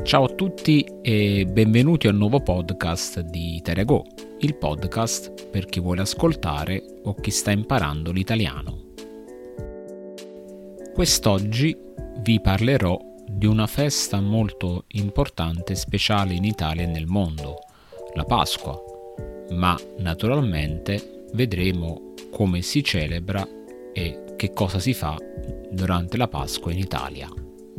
Ciao a tutti e benvenuti a un nuovo podcast di Italia Go, il podcast per chi vuole ascoltare o chi sta imparando l'italiano. Quest'oggi vi parlerò di una festa molto importante e speciale in Italia e nel mondo, la Pasqua, ma naturalmente vedremo come si celebra e che cosa si fa durante la Pasqua in Italia.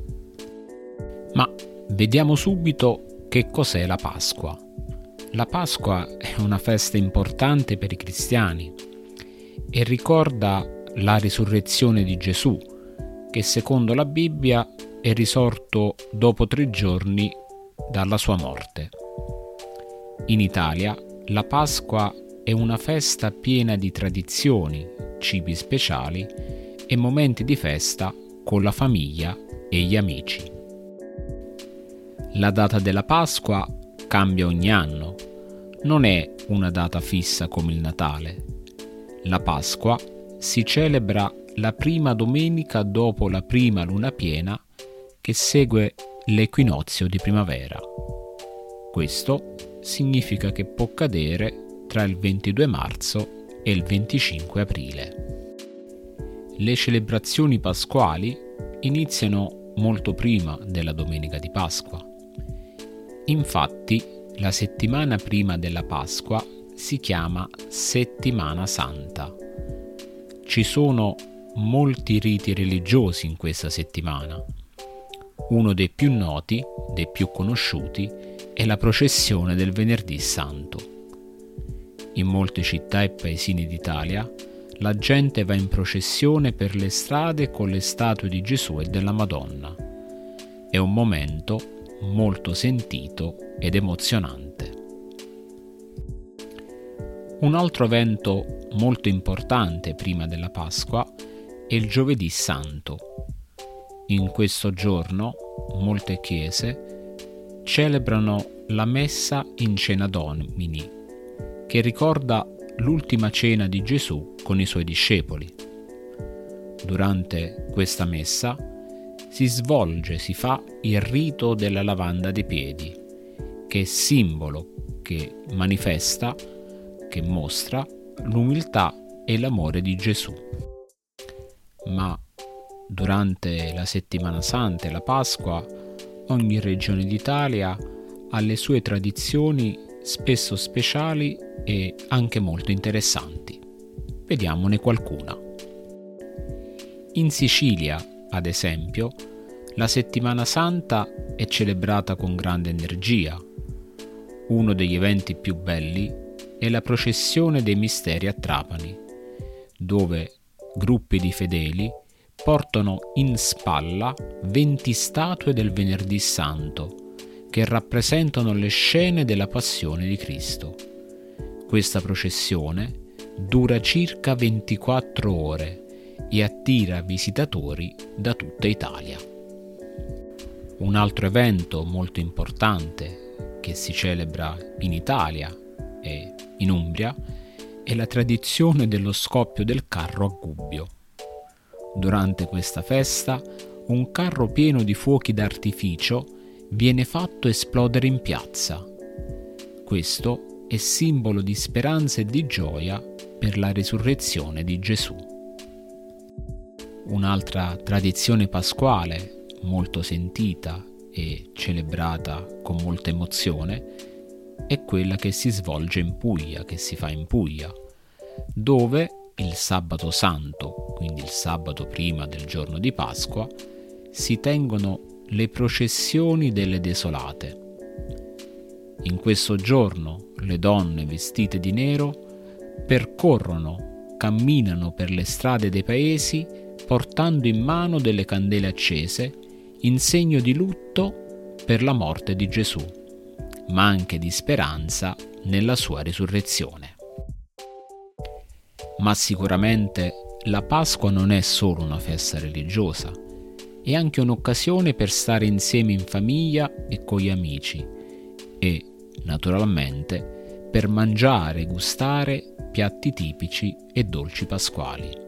Ma vediamo subito che cos'è la Pasqua. La Pasqua è una festa importante per i cristiani e ricorda la risurrezione di Gesù, che secondo la Bibbia è risorto dopo 3 giorni dalla sua morte. In Italia la Pasqua è una festa piena di tradizioni, cibi speciali e momenti di festa con la famiglia e gli amici. La data della Pasqua cambia ogni anno, non è una data fissa come il Natale. La Pasqua si celebra la prima domenica dopo la prima luna piena che segue l'equinozio di primavera. Questo significa che può cadere tra il 22 marzo e il 25 aprile. Le celebrazioni pasquali iniziano molto prima della domenica di Pasqua. Infatti, la settimana prima della Pasqua si chiama Settimana Santa. Ci sono molti riti religiosi in questa settimana. Uno dei più noti, dei più conosciuti, è la processione del Venerdì Santo. In molte città e paesini d'Italia, la gente va in processione per le strade con le statue di Gesù e della Madonna. È un momento molto sentito ed emozionante. Un altro evento molto importante prima della Pasqua è il Giovedì Santo. In questo giorno molte chiese celebrano la Messa in Cena Domini, che ricorda l'ultima cena di Gesù con i suoi discepoli. Durante questa messa si fa il rito della lavanda dei piedi, che è simbolo che manifesta, che mostra l'umiltà e l'amore di Gesù. Ma durante la Settimana Santa e la Pasqua, ogni regione d'Italia ha le sue tradizioni spesso speciali e anche molto interessanti. Vediamone qualcuna. In Sicilia, ad esempio, la Settimana Santa è celebrata con grande energia. Uno degli eventi più belli è la processione dei misteri a Trapani, dove gruppi di fedeli portano in spalla 20 statue del Venerdì Santo, che rappresentano le scene della Passione di Cristo. Questa processione dura circa 24 ore e attira visitatori da tutta Italia. Un altro evento molto importante che si celebra in Italia e in Umbria è la tradizione dello scoppio del carro a Gubbio. Durante questa festa un carro pieno di fuochi d'artificio viene fatto esplodere in piazza. Questo è simbolo di speranza e di gioia per la risurrezione di Gesù. Un'altra tradizione pasquale molto sentita e celebrata con molta emozione è quella che si svolge in Puglia, che si fa in Puglia, dove il sabato santo, quindi il sabato prima del giorno di Pasqua, si tengono le processioni delle desolate. In questo giorno le donne vestite di nero camminano per le strade dei paesi portando in mano delle candele accese in segno di lutto per la morte di Gesù, ma anche di speranza nella sua risurrezione. Ma sicuramente la Pasqua non è solo una festa religiosa, è anche un'occasione per stare insieme in famiglia e con gli amici e, naturalmente, per mangiare e gustare piatti tipici e dolci pasquali.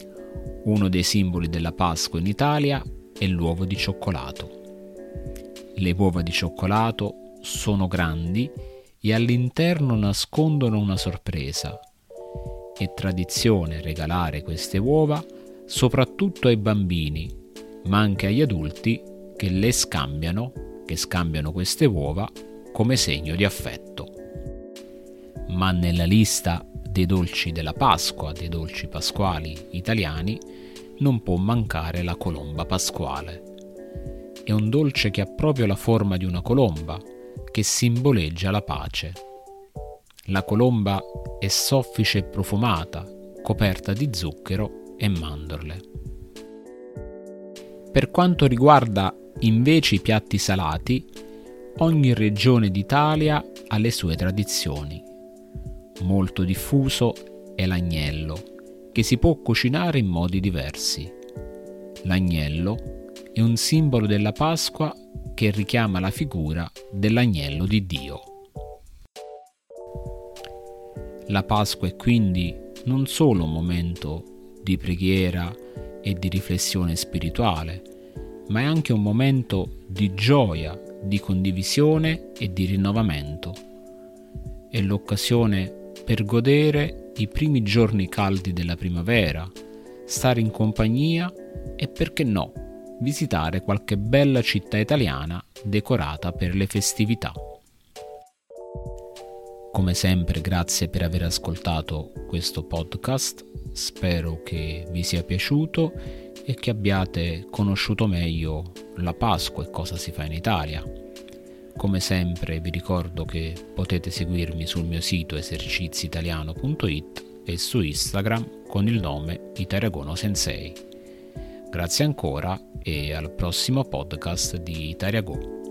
Uno dei simboli della Pasqua in Italia è l'uovo di cioccolato. Le uova di cioccolato sono grandi e all'interno nascondono una sorpresa. È tradizione regalare queste uova soprattutto ai bambini, ma anche agli adulti che scambiano queste uova come segno di affetto. Ma nella lista dei dolci della Pasqua, dei dolci pasquali italiani, non può mancare la colomba pasquale. È un dolce che ha proprio la forma di una colomba, che simboleggia la pace. La colomba è soffice e profumata, coperta di zucchero e mandorle. Per quanto riguarda invece i piatti salati, ogni regione d'Italia ha le sue tradizioni. Molto diffuso è l'agnello, che si può cucinare in modi diversi. L'agnello è un simbolo della Pasqua che richiama la figura dell'agnello di Dio. La Pasqua è quindi non solo un momento di preghiera e di riflessione spirituale, ma è anche un momento di gioia, di condivisione e di rinnovamento. È l'occasione per godere i primi giorni caldi della primavera, stare in compagnia e, perché no, visitare qualche bella città italiana decorata per le festività. Come sempre, grazie per aver ascoltato questo podcast, spero che vi sia piaciuto e che abbiate conosciuto meglio la Pasqua e cosa si fa in Italia. Come sempre vi ricordo che potete seguirmi sul mio sito eserciziitaliano.it e su Instagram con il nome Italiagono Sensei. Grazie ancora e al prossimo podcast di Italiago.